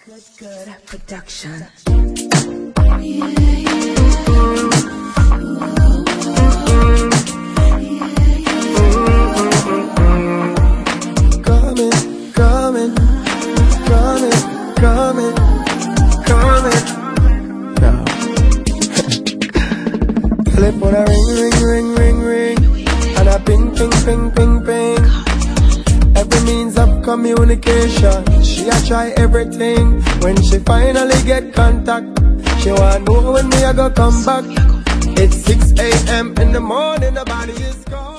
Good production. Telephone a ring, and a ping. Every means of communication, she a try everything. When she finally get contact, she wanna know when me a go come back. It's 6 a.m. in the morning, the body is gone.